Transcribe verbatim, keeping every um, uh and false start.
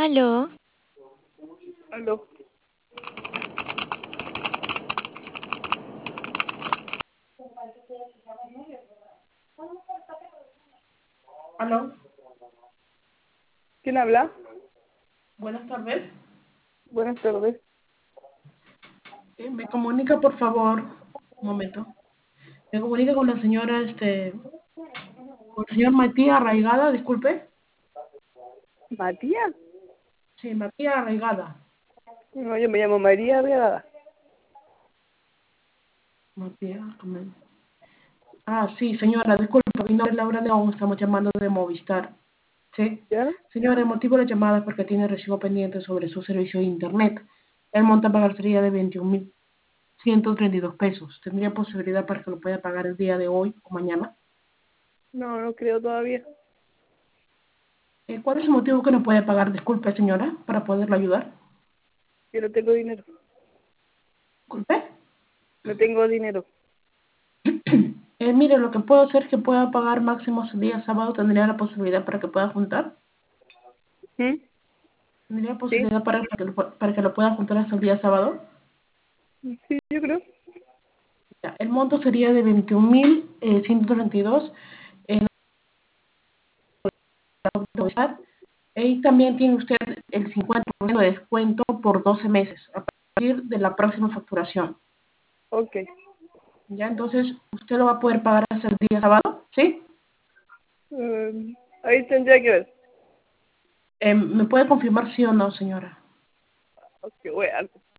Aló, Aló. Aló, ¿Quién habla? buenas tardes. Buenas tardes. Eh, me comunica, por favor, un momento. Me comunica con la señora, este, con el señor Matías Arraigada, disculpe. ¿Matías? Sí, Matías Arraigada. No, yo me llamo María Reagada. Matías, comen- Ah, sí, señora, disculpe, mi nombre es Laura León, estamos llamando de Movistar. Sí. ¿Ya? Señora, el motivo de la llamada es porque tiene recibo pendiente sobre su servicio de Internet. El monto a pagar sería de veintiún mil ciento treinta y dos pesos. ¿Tendría posibilidad para que lo pueda pagar el día de hoy o mañana? No, no creo todavía. Eh, ¿Cuál es el motivo que no puede pagar? Disculpe, señora, para poderlo ayudar. Yo no tengo dinero. Disculpe. No tengo dinero. Eh, mire, lo que puedo hacer es que pueda pagar máximo el día sábado. ¿Tendría la posibilidad para que pueda juntar? ¿Mm? ¿Tendría ¿Sí? posibilidad para, para que, lo, pu- para que lo pueda juntar hasta el día sábado? Sí, yo creo. Ya, el monto sería de veintiún mil ciento treinta y dos en la autoridad. Y también tiene usted el cincuenta por ciento de descuento por doce meses a partir de la próxima facturación. Ok. Ya, entonces, ¿usted lo va a poder pagar hasta el día sábado? ¿Sí? Um, ahí tendría que ver. Eh, ¿me puede confirmar sí o no, señora? Ok, bueno.